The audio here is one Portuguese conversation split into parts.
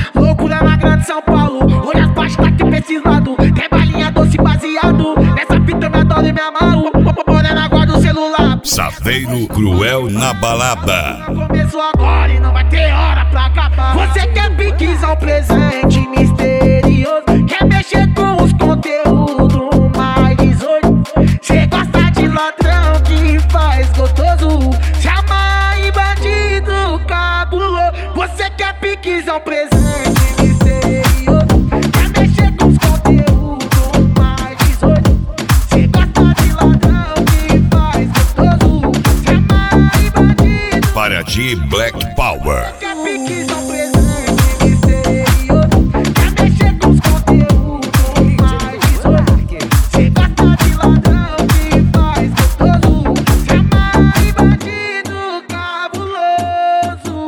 Loucura na grande São Paulo, olha as baixas tá aqui pra esses lados. Quer balinha doce baseado, nessa fita eu me adoro e me amarro. Morena guarda o celular. Saveiro Cruel na balada. Começou agora e não vai ter hora pra acabar. Você quer piquizar um presente misterioso, quer mexer com os conteúdos mais 18. Cê gosta de ladrão que faz gostoso, chama em bandido cabuloso. Você quer piquizar um presente misterioso, quer mexer com os conteúdos mais 18. Cê gosta de ladrão que faz gostoso, chama em bandido. Paraty Black Power. Quer piquizar um presente misterioso, quer mexer com os conteúdos mais 18. Cê gosta de ladrão que faz gostoso, chama em bandido cabuloso.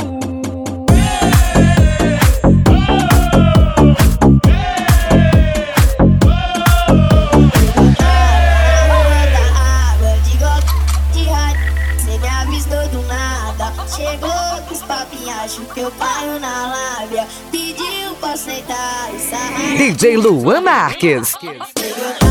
Água de gota de rádio, cê me avistou do nada. Chegou com os papinhos que eu paio na lábia. Pediu pra sentar e sarrar. DJ Luan Marques. Chegou